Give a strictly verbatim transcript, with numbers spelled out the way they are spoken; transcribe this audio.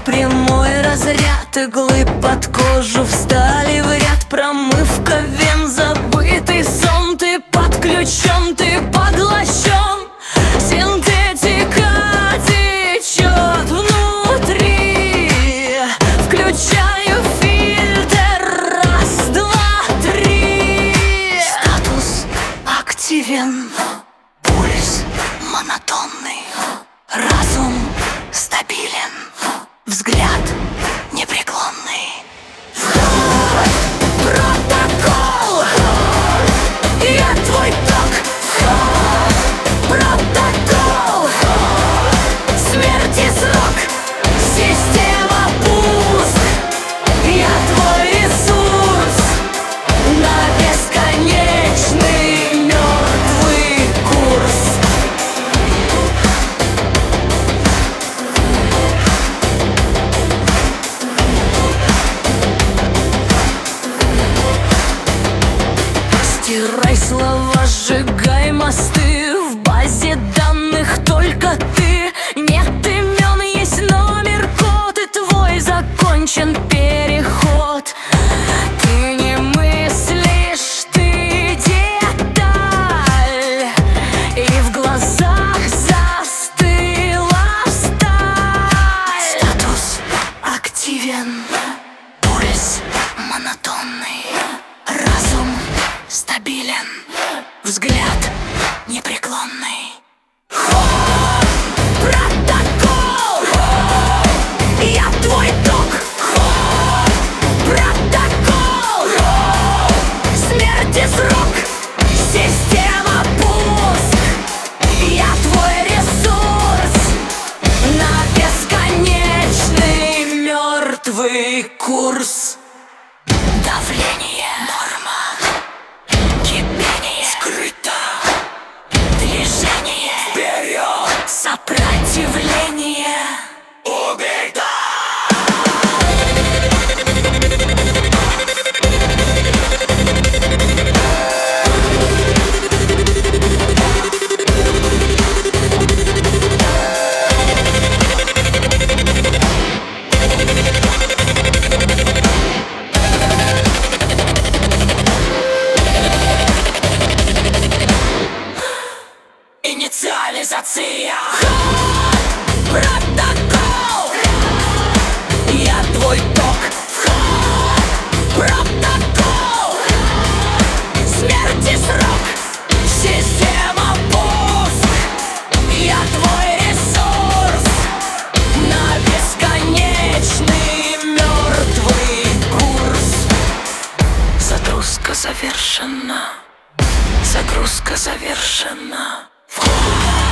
прямой разряд иглы под кожу встали в ряд. Промывка вен, забытый сон. Ты подключен, ты поглощен. Синтетика течет внутри. Включаю фильтр. Раз, два, три. Статус активен. Пульс монотонный. Разум стабилен. Взгляд непреклонный. Протокол. Я твой ток. Протокол. Смерть и срок. Система пуск. Я твой ресурс на бесконечный мертвый курс. Стирай слова, сжигай мосты. В базе данных только ты. Нет имен, есть номер, код. И твой закончен переход. Ты не мыслишь, ты деталь. И в глазах застыла сталь. Статус активен. Пульс монотонный. Разум стабилен. Взгляд непреклонный. Протокол. Я твой ток. Протокол. Смерть и срок. Система пуск. Я твой ресурс на бесконечный мертвый курс. Давление норма. Кипение скрыто. Движение вперед. Сопротивление убито. Инициализация. Протокол. Я твой ток. Протокол. Смерть и срок. Система пуск. Я твой ресурс на бесконечный мертвый курс. Загрузка завершена. Загрузка завершена. Вход.